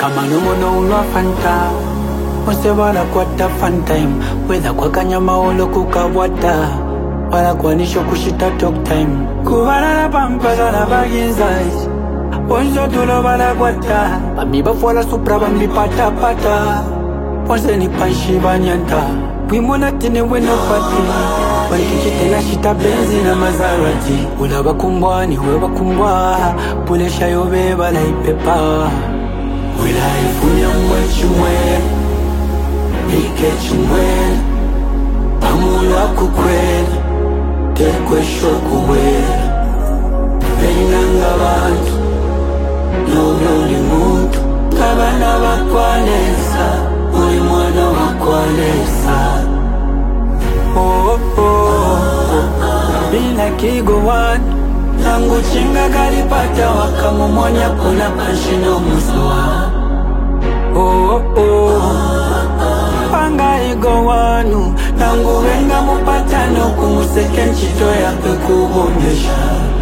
kama nomono unwa fanta Ose wala kwata fun time Whether kwa kanyama olo kukawata Wala kwa nisho kushita talk time Kuwana na pampaza na baginzais Onzo tulo wala kwata Bamiba fuala supra bambi pata pata Onse ni panshi banyanta Wimona tine weno pati Walikikite na shita benzi na Maserati Ula bakumbwa ni we bakumbwa Pulesha yobe bala ipepa Wila ifunya mwechumwe Ike chumwe Pamula kukwela Tekwe shokuwela Benanga bantu Nobyo ni muntu Kabana bakwalesa Uli mwana wakwalesa Oh oh oh Bila kigowan Nangu chinga galipata Wakamumonya kuna panshino muswa Oh oh Panga igo wanu Nangu wenga mupatano Kumuseke nchito ya pekubonyesha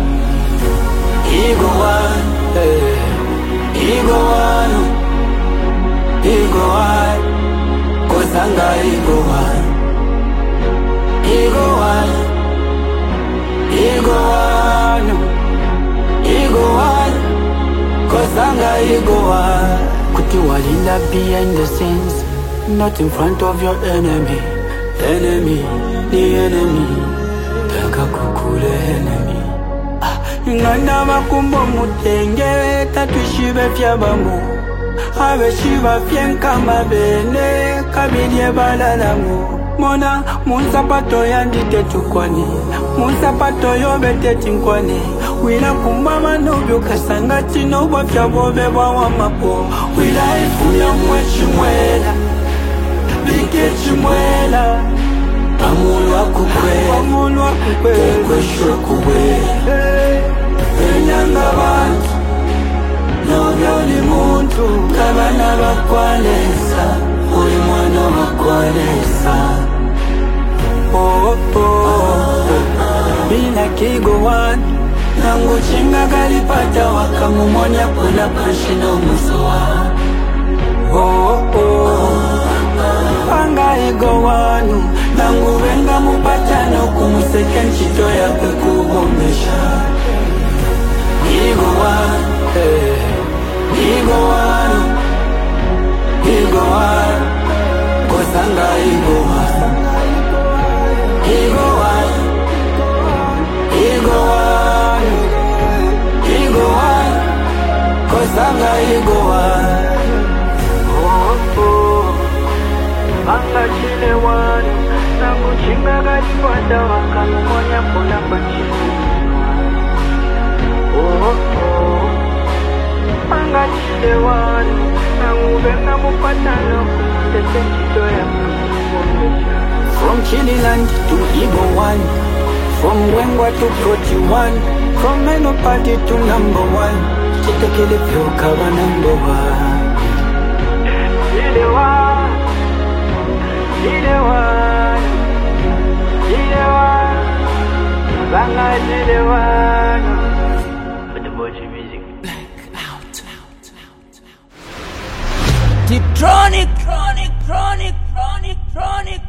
Igo wanu Igo wanu Igo wanu Kozanga igo wanu Igo wanu Igo wanu Igo wanu Kozanga igo wanu Kuti walinda behind the scenes Not in front of your enemy Enemy, the enemy Taka kukule enemy Ngana makumbo mutenge Tatuishibe fya bambu Awe shiba fyen kama bene Kabidye balalangu Mona munsapato yandite tukwani Munsapato yobete tinkwani Wila kumbama nubyo kasanga chino Wafya bobe wa mapo Wila ifu ya mwechimwela Bike chimwela Pamulwa kukwela Tekwe shokuwela Enyanga bantu Nobyo ni muntu Kabana bakwalesa Uli mwana wakwalesa Oh oh Bila kigowan Nangu chinga galipata Wakamumonya kuna panshino muswa Oh oh Panga igo wanu Nangu wenga mupatano Kumuseke nchito ya pekubomesha Igo wanu Igo wanu Igo wanu Kozanga igo wanu Igo wanu Igo wanu Igo wanu Kozanga igo wanu Oh oh Anga chile wanu Nangu chinga galipata Wakamumonya kuna panchini Oh oh Anga chile wanu Nangu venga mupatano Kumuseke nchito ya kukumbusha From Chililand to Igbo one From Wengwa to Protiwan From Meno Party to number one Chitekele Pyokawa number one Chilewan Chilewan Chilewan Banga Chilewan But the boy music Deep Tronic